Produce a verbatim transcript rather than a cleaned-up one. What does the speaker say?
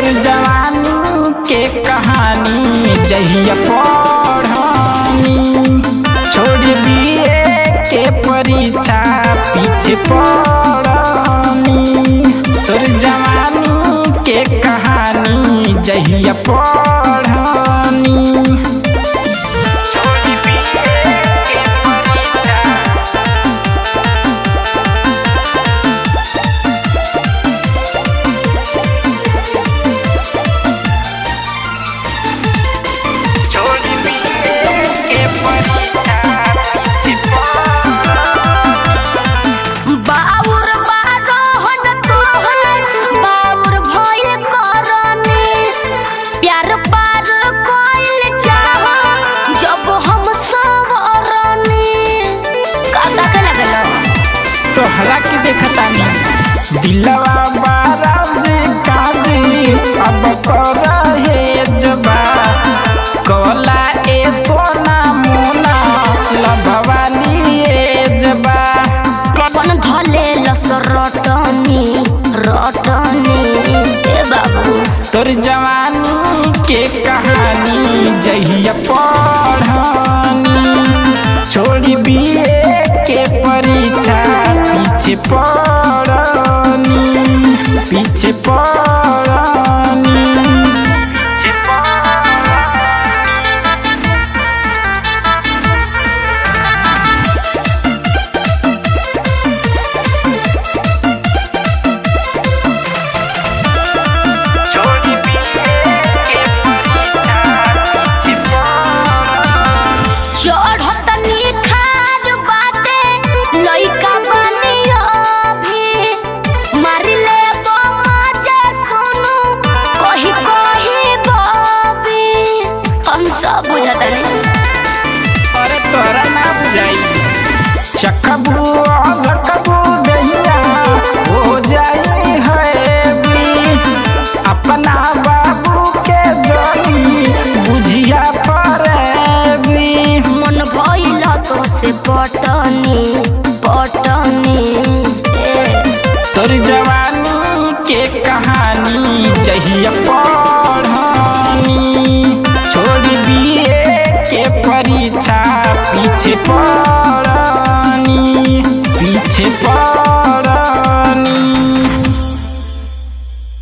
तोर जवानी के कहानी जहिया पढ़नी छोड़ बीए के परीक्षा पीछे पड़नी। तोर जवानी के कहानी जहिया पढ़नी तोहरा के देखतानी दिलवा बाराज काजी अब कर हे जबा कोला ए सोना मोना लभवानी ए जबा कौन धले लस रटनी रटनी ए बाबू। तोर जवानी के कहानी जहिया पढ़नी छोड़ी बीए के परीक्षा पीछे पड़नी पीछे पड़नी अरे तोरा ना बुझाई चकबू झकबू दहिया हो जाई है भी अपना बाबू के जनी बुझिया परे भी मन भइल तो से पटनी पटनी। तोर जवानी के कहानी जहिया पढ़नी छोड़ बीए के परीक्षा पीछे पड़नी पीछे पड़